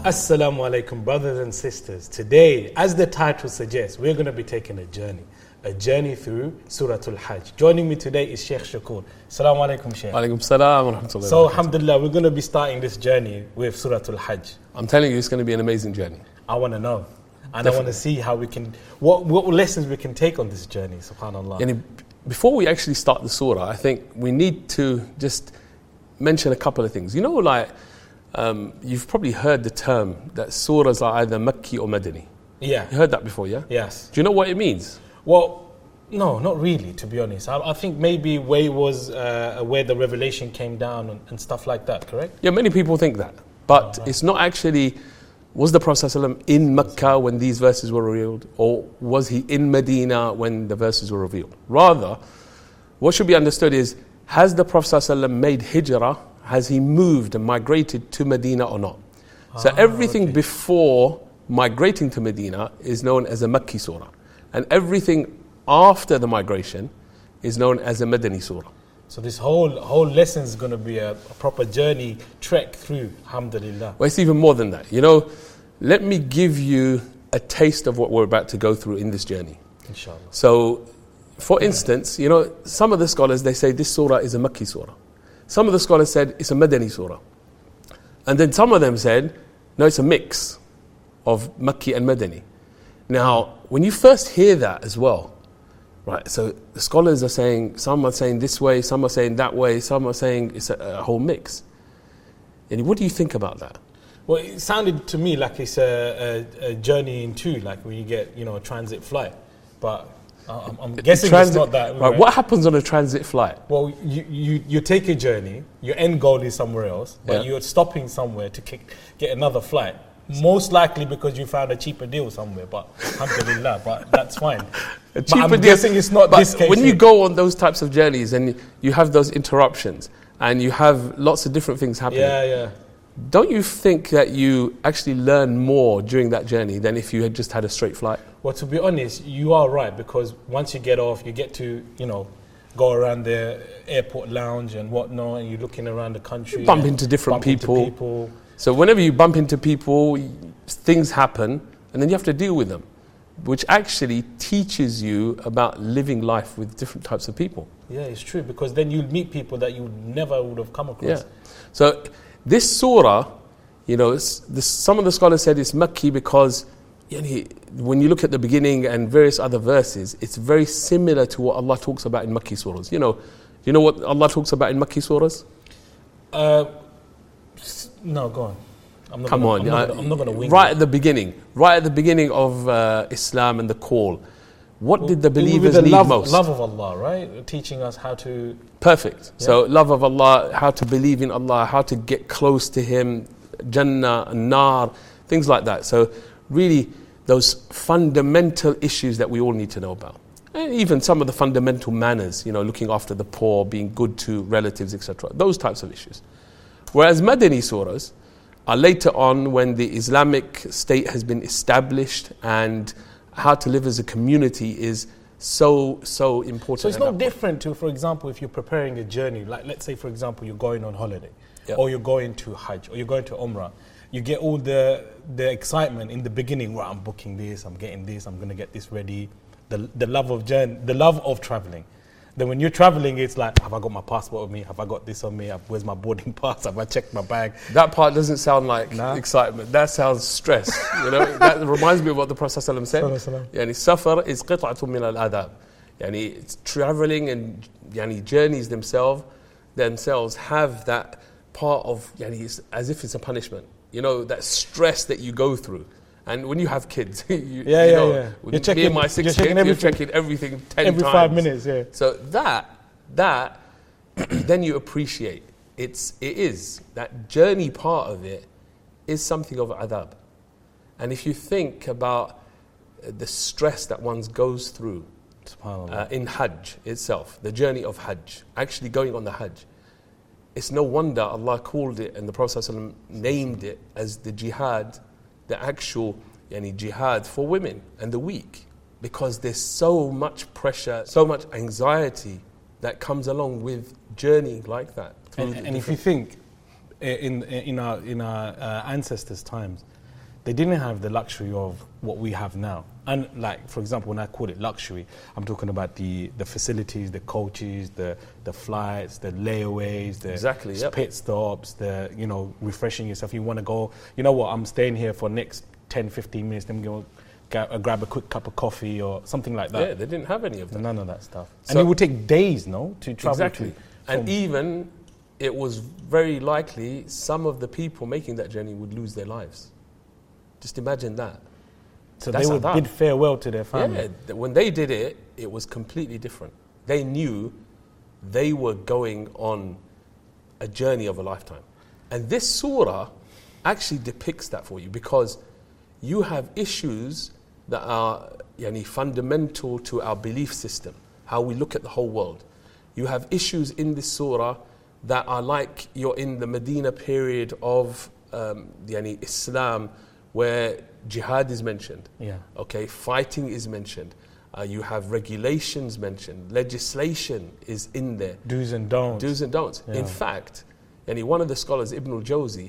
Assalamu alaikum, brothers and sisters. Today, as the title suggests, we're going to be taking a journey through Surah Al-Hajj. Joining me today is Sheikh Shakur. Assalamu alaikum, Sheikh. Alaikum salam wa rahmatullahi. So, alhamdulillah, we're going to be starting this journey with Surah Al-Hajj. I'm telling you, it's going to be an amazing journey. I want to know. And Definitely. I want to see how we can, what lessons we can take on this journey, subhanAllah. Yani, before we actually start the surah, I think we need to just mention a couple of things. You know, like, you've probably heard the term that surahs are either Makki or Madani. Yeah. You heard that before, yeah? Yes. Do you know what it means? Well, no, not really, to be honest. I think maybe where it was where the revelation came down and stuff like that, correct? Yeah, many people think that. But it's not actually, was the Prophet ﷺ in Mecca when these verses were revealed? Or was he in Medina when the verses were revealed? Rather, what should be understood is, has the Prophet ﷺ made hijrah? Has he moved and migrated to Medina or not? So everything before migrating to Medina is known as a Makki surah. And everything after the migration is known as a Madani surah. So this whole lesson is going to be a proper journey, trek through, alhamdulillah. Well, it's even more than that. You know, let me give you a taste of what we're about to go through in this journey. Inshallah. So, for instance, you know, some of the scholars, they say this surah is a Makki surah. Some of the scholars said it's a Madani surah. And then some of them said, no, it's a mix of Makki and Madani. Now, when you first hear that as well, right, so the scholars are saying, some are saying this way, some are saying that way, some are saying it's a whole mix. And what do you think about that? Well, it sounded to me like it's a journey in two, like when you get, a transit flight. But I'm guessing it's not that. Right, what happens on a transit flight? Well, you take a journey, your end goal is somewhere else, but you're stopping somewhere to get another flight. Most likely because you found a cheaper deal somewhere, but alhamdulillah, but that's fine. But I'm guessing it's not this case. When you go on those types of journeys and you have those interruptions and you have lots of different things happening, don't you think that you actually learn more during that journey than if you had just had a straight flight? Well, to be honest, you are right, because once you get off, you get to, go around the airport lounge and whatnot, and you're looking around the country. You bump into different people. So whenever you bump into people, things happen, and then you have to deal with them, which actually teaches you about living life with different types of people. Yeah, it's true, because then you'll meet people that you never would have come across. Yeah. So this surah, some of the scholars said it's Makki because when you look at the beginning and various other verses, it's very similar to what Allah talks about in Makki surahs. You know what Allah talks about in Makki surahs? No, go on. I'm not going to wing Right at the beginning of Islam and the call, what did the believers need most? Love of Allah, right? Teaching us how to... Perfect. Yeah. So love of Allah, how to believe in Allah, how to get close to Him, Jannah, Nar, things like that. So really those fundamental issues that we all need to know about. And even some of the fundamental manners, looking after the poor, being good to relatives, etc. Those types of issues. Whereas Madani surahs are later on when the Islamic state has been established and how to live as a community is so important. So it's not different to, for example, if you're preparing a journey, like let's say, for example, you're going on holiday, or you're going to Hajj, or you're going to Umrah. You get all the excitement in the beginning, well, I'm booking this, I'm getting this, I'm going to get this ready, the love of traveling. Then when you're traveling, it's like, have I got my passport with me? Have I got this on me? Where's my boarding pass? Have I checked my bag? That part doesn't sound like excitement. That sounds stress. That reminds me of what the Prophet ﷺ said. Safar is qit'atun min al-adab. It's traveling and journeys themselves have that part of, it's as if it's a punishment. That stress that you go through. And when you have kids, you're checking my 6 kids, you're checking everything 10 times. Every 5 minutes, yeah. So that then you appreciate. It is, that journey part of it is something of adab. And if you think about the stress that one goes through in Hajj itself, the journey of Hajj, actually going on the Hajj, it's no wonder Allah called it and the Prophet ﷺ named it as the jihad, the actual jihad for women and the weak, because there's so much pressure, so much anxiety that comes along with journeying like that. And if you think in our ancestors' times, they didn't have the luxury of what we have now. And like, for example, when I call it luxury, I'm talking about the facilities, the coaches, the flights, the layaways, the pit stops, the, you know, refreshing yourself. You want to go, you know what, I'm staying here for next 10, 15 minutes, then go grab a quick cup of coffee or something like that. Yeah, they didn't have any of that. None of that stuff. So, and it would take days, no, to travel. Exactly. And even, it was very likely some of the people making that journey would lose their lives. Just imagine that. So they would bid farewell to their family. Yeah, when they did it, it was completely different. They knew they were going on a journey of a lifetime. And this surah actually depicts that for you, because you have issues that are fundamental to our belief system, how we look at the whole world. You have issues in this surah that are like you're in the Medina period of Islam, where jihad is mentioned. Yeah. Okay, fighting is mentioned. You have regulations mentioned. Legislation is in there. Do's and don'ts. Do's and don'ts. Yeah. In fact, one of the scholars, Ibn al-Jawzi,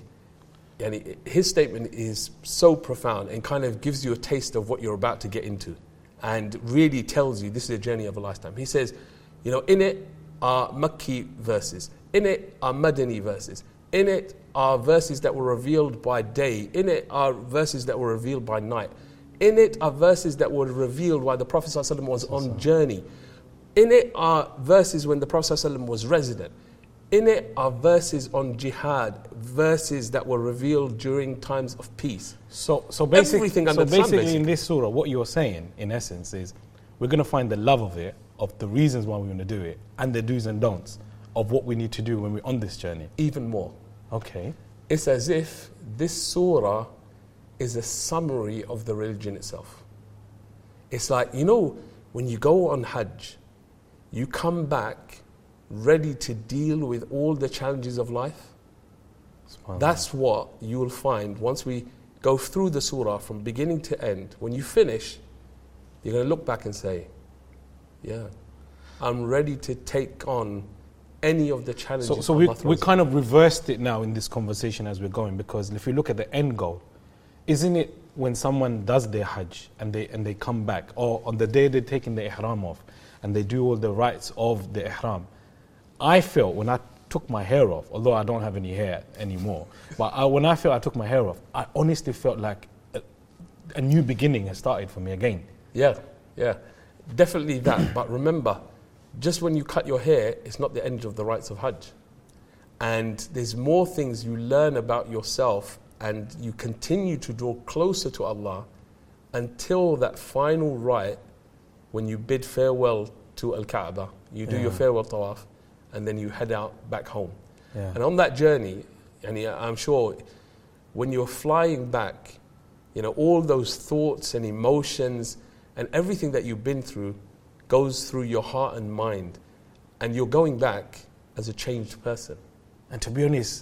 his statement is so profound and kind of gives you a taste of what you're about to get into, and really tells you this is a journey of a lifetime. He says, in it are Makki verses. In it are Madani verses. In it are verses that were revealed by day. In it are verses that were revealed by night. In it are verses that were revealed while the Prophet ﷺ was on journey. In it are verses when the Prophet ﷺ was resident. In it are verses on jihad, verses that were revealed during times of peace. So basically in this surah, what you're saying, in essence, is we're going to find the love of it, of the reasons why we want to do it, and the do's and don'ts of what we need to do when we're on this journey. Even more. Okay. It's as if this surah is a summary of the religion itself. It's like, when you go on Hajj, you come back ready to deal with all the challenges of life. That's what you will find once we go through the surah from beginning to end. When you finish, you're going to look back and say, yeah, I'm ready to take on any of the challenges. So we kind of reversed it now in this conversation as we're going, because if you look at the end goal, isn't it when someone does their Hajj and they come back, or on the day they're taking the ihram off and they do all the rites of the ihram? I felt when I took my hair off, although I don't have any hair anymore, but when I took my hair off, I honestly felt like a new beginning has started for me again. Yeah, definitely that. But remember, just when you cut your hair, it's not the end of the rites of Hajj. And there's more things you learn about yourself, and you continue to draw closer to Allah until that final rite when you bid farewell to Al-Kaaba. You do your farewell tawaf, and then you head out back home. Yeah. And on that journey, and I'm sure when you're flying back, all those thoughts and emotions and everything that you've been through goes through your heart and mind, and you're going back as a changed person. And to be honest,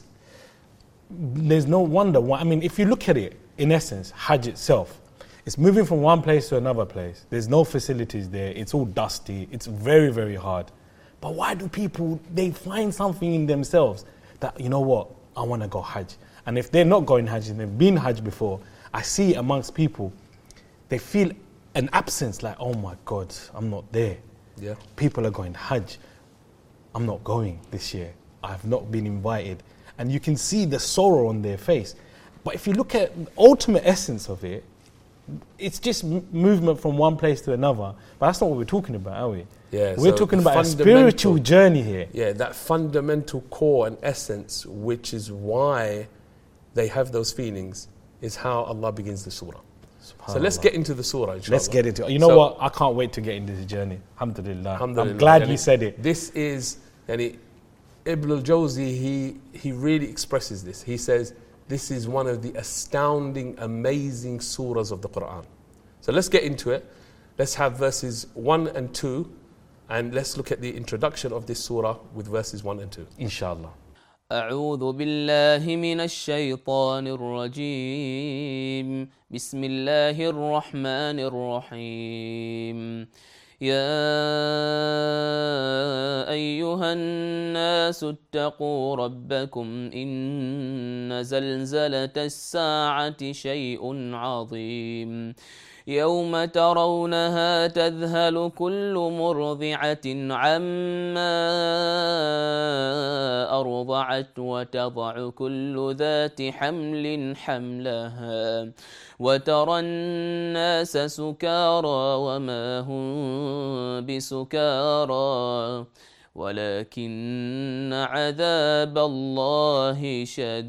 there's no wonder why. I mean, if you look at it, in essence, Hajj itself, it's moving from one place to another place. There's no facilities there. It's all dusty. It's very, very hard. But why do people, they find something in themselves that, you know what, I want to go Hajj. And if they're not going Hajj and they've been Hajj before, I see amongst people, they feel an absence, like, oh my God, I'm not there. Yeah. People are going Hajj. I'm not going this year. I've not been invited. And you can see the sorrow on their face. But if you look at the ultimate essence of it, it's just movement from one place to another. But that's not what we're talking about, are we? Yeah, we're talking about a spiritual journey here. Yeah, that fundamental core and essence, which is why they have those feelings, is how Allah begins the surah. So let's get into the surah, inshallah. Let's get into it. You know what? I can't wait to get into this journey. Alhamdulillah. I'm glad you said it. This is, Ibn al-Jawzi, he really expresses this. He says, this is one of the astounding, amazing surahs of the Quran. So let's get into it. Let's have verses 1 and 2, and let's look at the introduction of this surah with verses 1 and 2. Inshallah. أعوذ بالله من الشيطان الرجيم بسم الله الرحمن الرحيم يا أيها الناس اتقوا ربكم إن زلزلة الساعة شيء عظيم يوم ترونها تذهل كل مرضعة عما أرضعت وتضع كل ذات حمل حملها وترى الناس سكارى وما هم بسكارى ولكن عذاب الله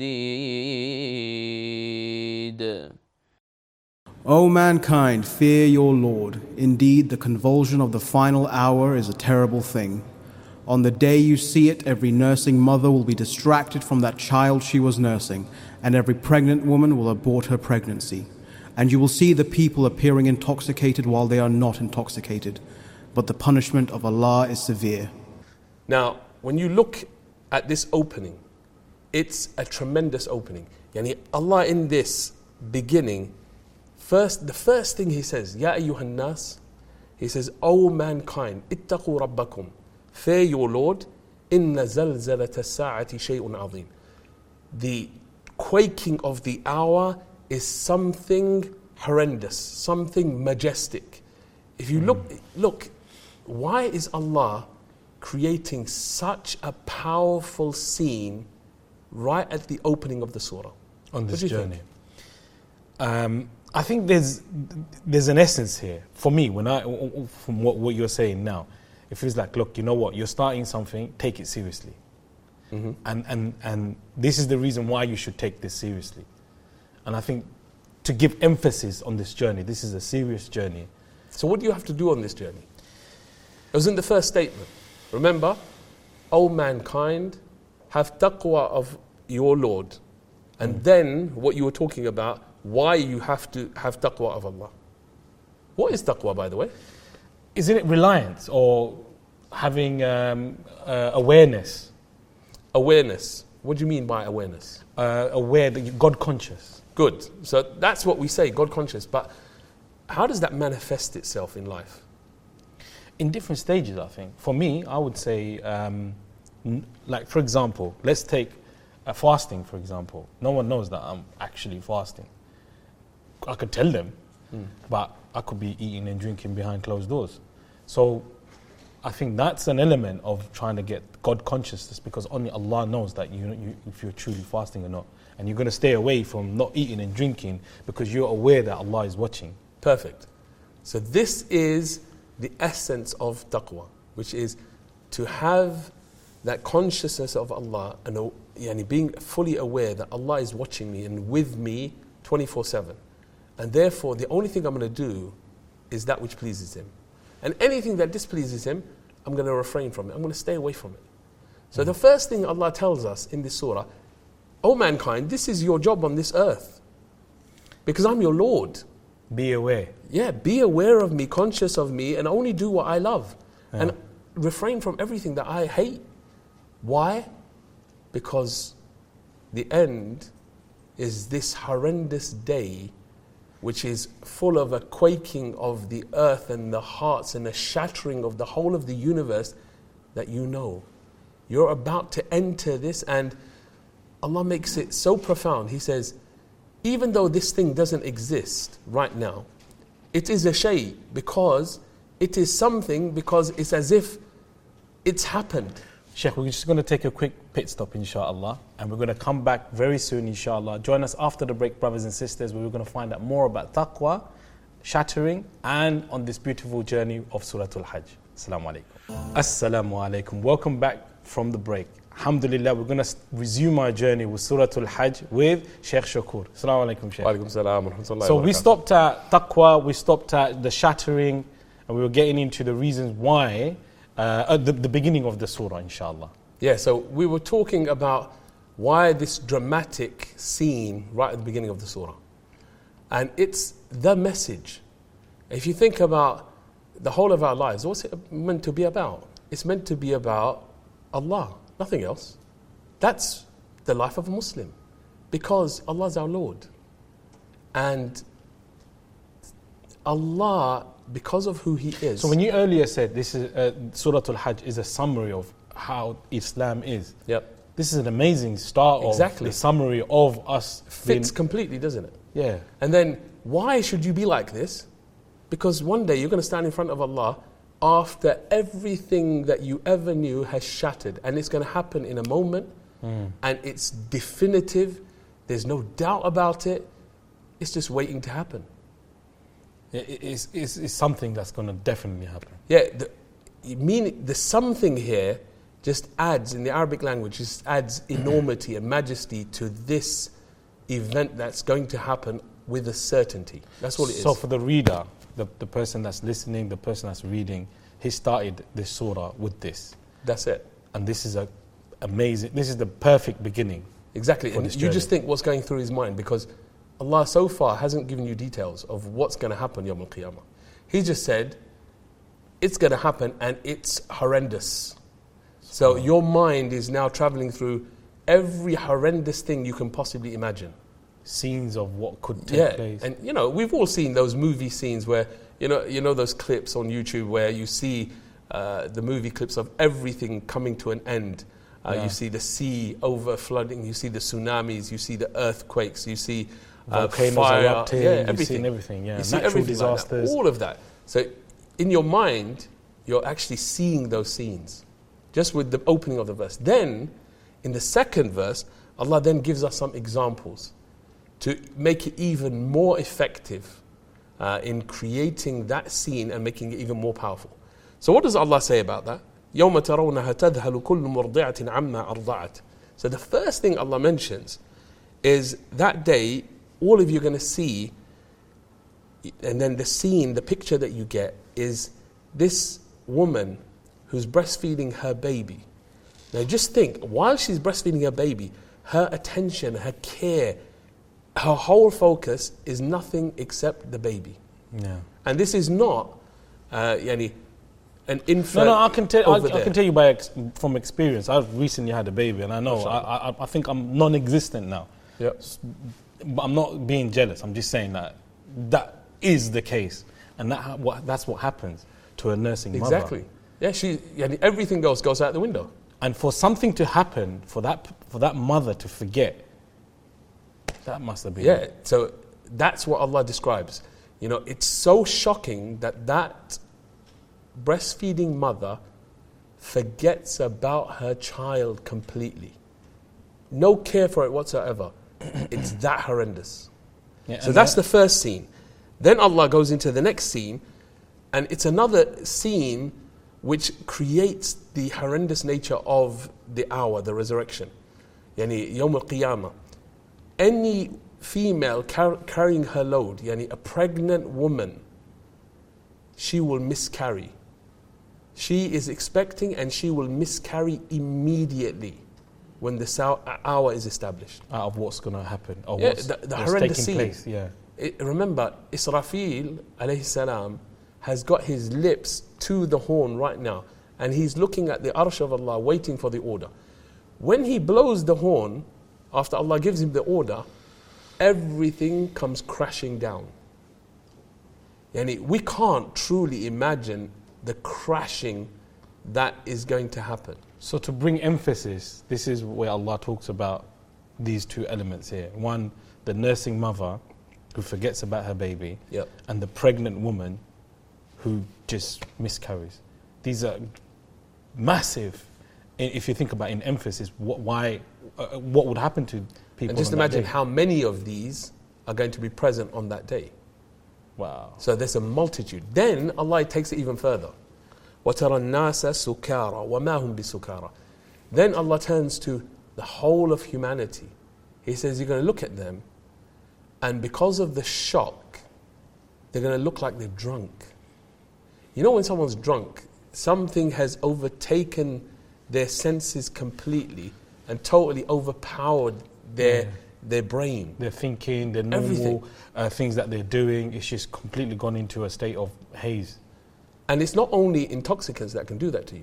شديد. O mankind, fear your Lord. Indeed, the convulsion of the final hour is a terrible thing. On the day you see it, every nursing mother will be distracted from that child she was nursing, and every pregnant woman will abort her pregnancy. And you will see the people appearing intoxicated while they are not intoxicated. But the punishment of Allah is severe. Now, when you look at this opening, it's a tremendous opening. Yani Allah in this beginning, the first thing He says, Ya ayyuhan nas, He says, O mankind, ittaqu rabbakum, fear your Lord, inna zalzalata as-sa'ati shay'un azim. The quaking of the hour is something horrendous, something majestic. If you look, why is Allah creating such a powerful scene right at the opening of the surah? On this journey. I think there's an essence here. For me, from what you're saying now, it feels like, look, you know what, you're starting something, take it seriously. Mm-hmm. And this is the reason why you should take this seriously. And I think to give emphasis on this journey, this is a serious journey. So what do you have to do on this journey? It was in the first statement. Remember, O mankind, have taqwa of your Lord. And then what you were talking about, why you have to have taqwa of Allah. What is taqwa, by the way? Isn't it reliance or having awareness? Awareness. What do you mean by awareness? Aware that you're God conscious. Good. So that's what we say, God conscious. But how does that manifest itself in life? In different stages, I think. For me, I would say, like for example, let's take fasting, for example. No one knows that I'm actually fasting. I could tell them, but I could be eating and drinking behind closed doors. So I think that's an element of trying to get God consciousness, because only Allah knows that if you're truly fasting or not. And you're going to stay away from not eating and drinking because you're aware that Allah is watching. Perfect. So this is the essence of taqwa, which is to have that consciousness of Allah and being fully aware that Allah is watching me and with me 24/7. And therefore, the only thing I'm going to do is that which pleases Him. And anything that displeases Him, I'm going to refrain from it. I'm going to stay away from it. So the first thing Allah tells us in this surah, O mankind, this is your job on this earth. Because I'm your Lord. Be aware. Yeah, be aware of me, conscious of me, and only do what I love. Yeah. And refrain from everything that I hate. Why? Because the end is this horrendous day, which is full of a quaking of the earth and the hearts and a shattering of the whole of the universe that you know. You're about to enter this, and Allah makes it so profound. He says, even though this thing doesn't exist right now, it is a shay, because it is something, because it's as if it's happened. Sheikh, we're just going to take a quick pit stop, inshallah, and we're going to come back very soon, inshallah. Join us after the break, brothers and sisters, where we're going to find out more about taqwa, shattering, and on this beautiful journey of Surah Al-Hajj. Assalamu alaikum. Assalamu alaikum. Welcome back from the break. Alhamdulillah, we're going to resume our journey with Surah Al-Hajj with Sheikh Shakur. Assalamu alaikum, Sheikh. Wa alaikum salam wa rahmatullahi wa barakatuh. So we stopped at taqwa, we stopped at the shattering, and we were getting into the reasons why, at the beginning of the surah, inshallah. Yeah, so we were talking about why this dramatic scene right at the beginning of the surah. And it's the message. If you think about the whole of our lives, what's it meant to be about? It's meant to be about Allah, nothing else. That's the life of a Muslim, because Allah is our Lord. And Allah, because of who He is. So when you earlier said this is Surah Al-Hajj is a summary of how Islam is. Yep. This is an amazing start Exactly. of the summary of us. Fits completely, doesn't it? Yeah. And then, why should you be like this? Because one day you're going to stand in front of Allah after everything that you ever knew has shattered. And it's going to happen in a moment. And it's definitive. There's no doubt about it. It's just waiting to happen. It's something that's going to definitely happen. Yeah, the something here just adds, in the Arabic language, just adds enormity and majesty to this event that's going to happen with a certainty. That's all it is. So for the reader, the person that's listening, the person that's reading, he started this surah with this. That's it. And this is amazing. This is the perfect beginning. Exactly. And you just think what's going through his mind, because Allah so far hasn't given you details of what's going to happen Yawm al-Qiyamah. He just said, it's going to happen and it's horrendous. So your mind is now traveling through every horrendous thing you can possibly imagine. Scenes of what could take place. And we've all seen those movie scenes where, you know those clips on YouTube where you see the movie clips of everything coming to an end. You see the sea over flooding, you see the tsunamis, you see the earthquakes, you see volcanoes fire, erupting, everything. You see natural everything disasters. like that, all of that. So in your mind, you're actually seeing those scenes, just with the opening of the verse. Then, in the second verse, Allah then gives us some examples to make it even more effective in creating that scene and making it even more powerful. So what does Allah say about that? يَوْمَ تَرَوْنَهَا تَذْهَلُ كُلُّ مُرْضِعَةٍ عَمَّا أَرْضَعَتْ. So the first thing Allah mentions is that day, all of you are going to see, and then the scene, the picture that you get is this woman who's breastfeeding her baby. Now just think, while she's breastfeeding her baby, her attention, her care, her whole focus is nothing except the baby. Yeah. And this is not an infant. No, I can tell. I there. can tell you from experience. I've recently had a baby, and I know. I think I'm non-existent now. Yep. But I'm not being jealous. I'm just saying that is the case, and that's what happens to a nursing mother. Exactly. Yeah, everything else goes out the window. And for something to happen, for that mother to forget, that must have been. Yeah. So that's what Allah describes. It's so shocking that breastfeeding mother forgets about her child completely. No care for it whatsoever. It's that horrendous. Yeah, so that's the first scene. Then Allah goes into the next scene, and it's another scene which creates the horrendous nature of the hour, the resurrection. Yawm al-Qiyamah. Any female carrying her load, a pregnant woman, she will miscarry. She is expecting and she will miscarry immediately when the hour is established. Out of what's going to happen. Or the horrendous scene. Place, yeah. Remember, Israfil alayhi salam has got his lips to the horn right now, and he's looking at the arsh of Allah waiting for the order. When he blows the horn, after Allah gives him the order, everything comes crashing down. We can't truly imagine the crashing that is going to happen. So to bring emphasis, this is where Allah talks about these two elements here. One, the nursing mother who forgets about her baby, yep, and the pregnant woman who just miscarries. These are massive, if you think about in emphasis, what would happen to people. And just imagine how many of these are going to be present on that day. Wow. So there's a multitude. Then Allah takes it even further. وَتَرَى النَّاسَ سُكَارَى وَمَا هُمْ بِسُكَارَى. Then Allah turns to the whole of humanity. He says, you're going to look at them, and because of the shock, they're going to look like they're drunk. When someone's drunk, something has overtaken their senses completely and totally overpowered their brain. Their thinking, their normal things that they're doing, it's just completely gone into a state of haze. And it's not only intoxicants that can do that to you.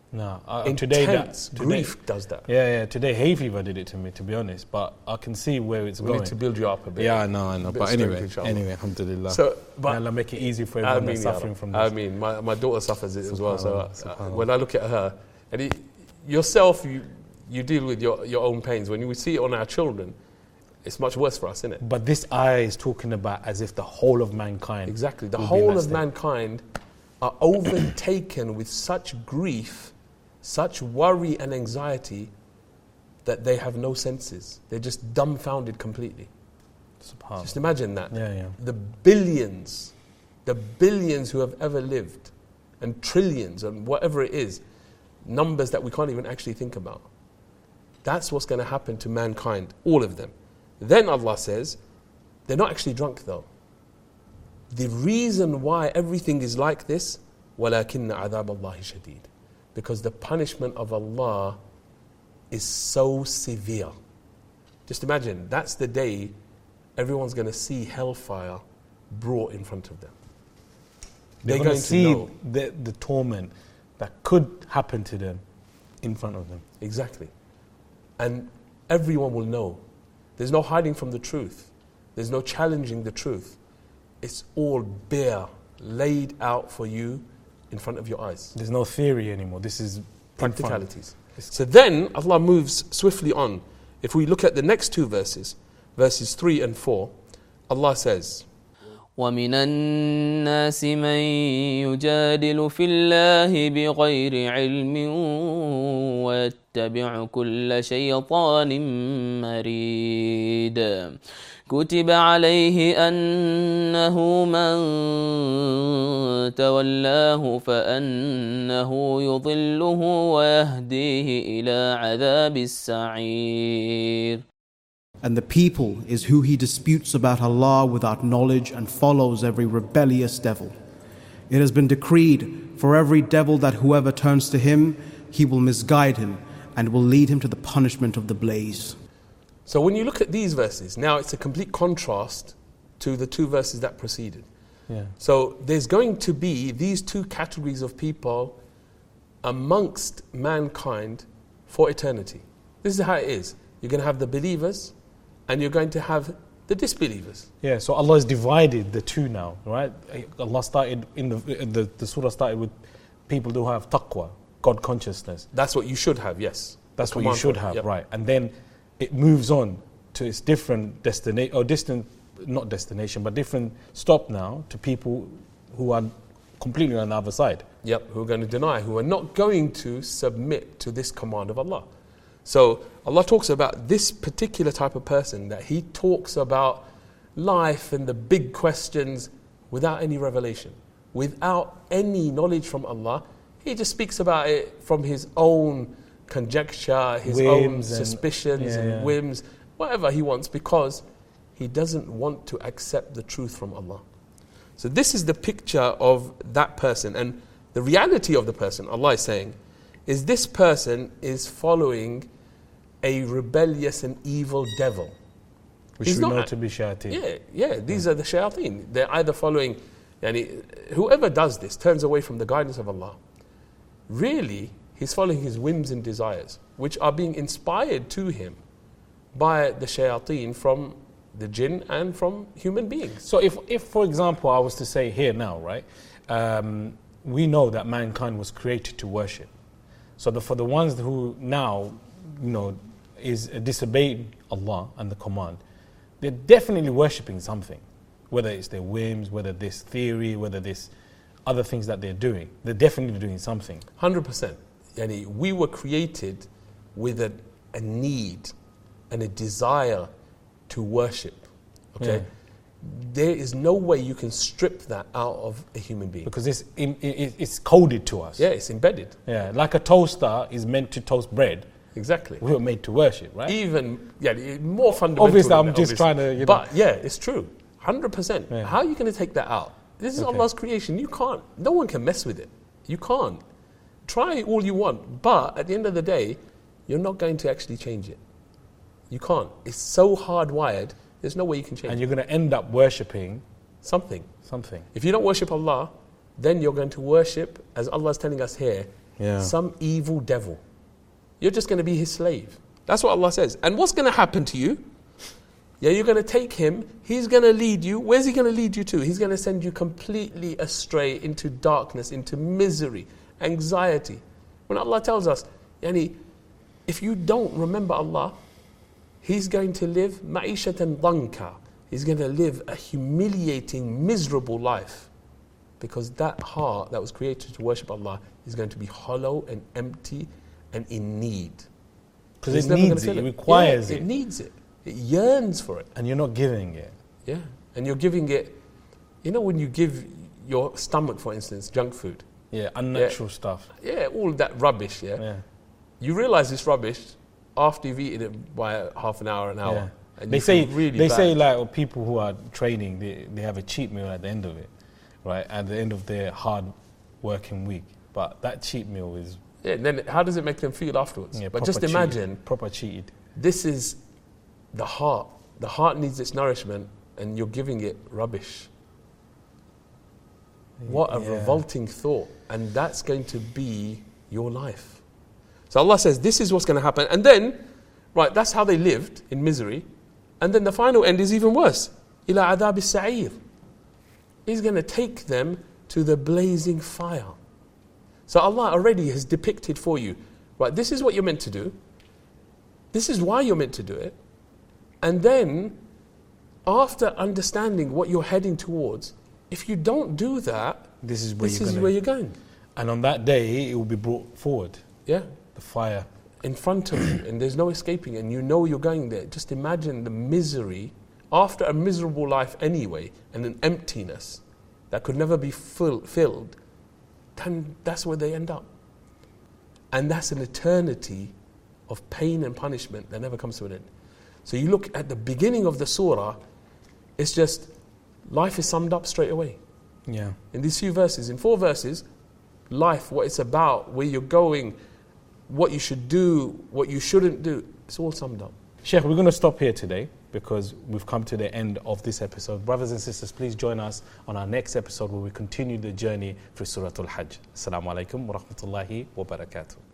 No, intense grief does that. Yeah. Today, hay fever did it to me, to be honest. But I can see where it's going. We need to build you up a bit. Yeah, I know. But anyway, alhamdulillah. So, Allah make it easy for everyone that's suffering from this. I mean, my daughter suffers it as well. So when I look at her, and yourself, you deal with your own pains. When we see it on our children, it's much worse for us, isn't it? But this ayah is talking about as if the whole of mankind. Exactly. The whole of mankind are overtaken with such grief, such worry and anxiety that they have no senses. They're just dumbfounded completely. Just imagine that. Yeah. The billions who have ever lived, and trillions and whatever it is, numbers that we can't even actually think about. That's what's going to happen to mankind, all of them. Then Allah says, they're not actually drunk though. The reason why everything is like this, وَلَكِنَّ عَذَابَ اللَّهِ شَدِيدٌ, because the punishment of Allah is so severe. Just imagine, that's the day everyone's going to see hellfire brought in front of them. They're going to see the torment that could happen to them in front of them. Exactly. And everyone will know. There's no hiding from the truth. There's no challenging the truth. It's all bare, laid out for you in front of your eyes. There's no theory anymore. This is practicalities. So then Allah moves swiftly on. If we look at the next two verses, verses 3 and 4, Allah says, وَمِنَ النَّاسِ مَن يُجَادِلُ فِي اللَّهِ بِغَيْرِ عِلْمٍ وَيَتَّبِعُ كُلَّ شَيْطَانٍ مَرِيدٍ كُتِبَ عَلَيْهِ أَنَّهُ مَن تَوَلَّاهُ فَأَنَّهُ يُضِلُّهُ وَيَهْدِيهِ إِلَى عَذَابِ السَّعِيرِ. And the people is who he disputes about Allah without knowledge and follows every rebellious devil. It has been decreed for every devil that whoever turns to him, he will misguide him and will lead him to the punishment of the blaze. So when you look at these verses, now it's a complete contrast to the two verses that preceded. Yeah. So there's going to be these two categories of people amongst mankind for eternity. This is how it is. You're going to have the believers and you're going to have the disbelievers. Yeah, so Allah has divided the two now, right? Allah started in the surah started with people who have taqwa, God consciousness. That's what you should have, yes. That's what you should have, yep. Right? And then it moves on to its different destination, or not destination, but different stop now to people who are completely on the other side. Yep, who are going to deny, who are not going to submit to this command of Allah. So Allah talks about this particular type of person, that he talks about life and the big questions without any revelation, without any knowledge from Allah. He just speaks about it from his own conjecture, his own suspicions and whims, whatever he wants, because he doesn't want to accept the truth from Allah. So this is the picture of that person. And the reality of the person, Allah is saying, is this person is following a rebellious and evil devil. Which we know to be shayateen. Yeah, these are the shayateen. They're either following, whoever does this turns away from the guidance of Allah. Really, he's following his whims and desires, which are being inspired to him by the shayateen from the jinn and from human beings. So if for example, I was to say here now, right, we know that mankind was created to worship. So for the ones who now, is disobeying Allah and the command, they're definitely worshipping something, whether it's their whims, whether this theory, whether this other things that they're doing. They're definitely doing something. 100%. We were created with a need and a desire to worship. Okay? Yeah. There is no way you can strip that out of a human being. Because it's coded to us. Yeah, it's embedded. Yeah, like a toaster is meant to toast bread. Exactly. We were made to worship, right? Even, more fundamental. Obviously, I'm just trying to, But yeah, it's true. 100%. Yeah. How are you going to take that out? This is Allah's creation. You can't. No one can mess with it. You can't. Try all you want. But at the end of the day, you're not going to actually change it. You can't. It's so hardwired, there's no way you can change it. And you're going to end up worshipping something. Something. If you don't worship Allah, then you're going to worship, as Allah is telling us here, some evil devil. You're just going to be his slave. That's what Allah says. And what's going to happen to you? Yeah, you're going to take him. He's going to lead you. Where's he going to lead you to? He's going to send you completely astray into darkness, into misery, anxiety. When Allah tells us, yani, if you don't remember Allah, he's going to live ma'ishatan danka. He's going to live a humiliating, miserable life. Because that heart that was created to worship Allah is going to be hollow and empty and in need. Because it needs it, it requires it. It needs it. It yearns for it. And you're not giving it. Yeah. And you're giving it, you know, when you give your stomach, for instance, junk food. Yeah, unnatural stuff. Yeah, all that rubbish, yeah. You realize it's rubbish after you've eaten it by half an hour, an hour. Yeah. And they say like people who are training, they have a cheat meal at the end of it, right? At the end of their hard working week. But that cheat meal is... Yeah, and then how does it make them feel afterwards? Yeah, but just imagine... Proper cheated. This is the heart. The heart needs its nourishment and you're giving it rubbish. What a revolting thought. And that's going to be your life. So Allah says, this is what's going to happen. And then, right, that's how they lived in misery. And then the final end is even worse. إِلَىٰ عَذَابِ السَّعِيرِ. He's going to take them to the blazing fire. So Allah already has depicted for you, right, this is what you're meant to do. This is why you're meant to do it. And then, after understanding what you're heading towards, if you don't do that, this is where you're going. And on that day, it will be brought forward. Yeah. The fire. In front of you, and there's no escaping, and you know you're going there. Just imagine the misery, after a miserable life anyway, and an emptiness that could never be filled, then that's where they end up. And that's an eternity of pain and punishment that never comes to an end. So you look at the beginning of the surah, it's just, life is summed up straight away. Yeah. In these few verses, in 4 verses, life, what it's about, where you're going, what you should do, what you shouldn't do, it's all summed up. Sheikh, we're going to stop here today because we've come to the end of this episode. Brothers and sisters, please join us on our next episode where we continue the journey through Surah Al-Hajj. Assalamu alaikum wa rahmatullahi wa barakatuh.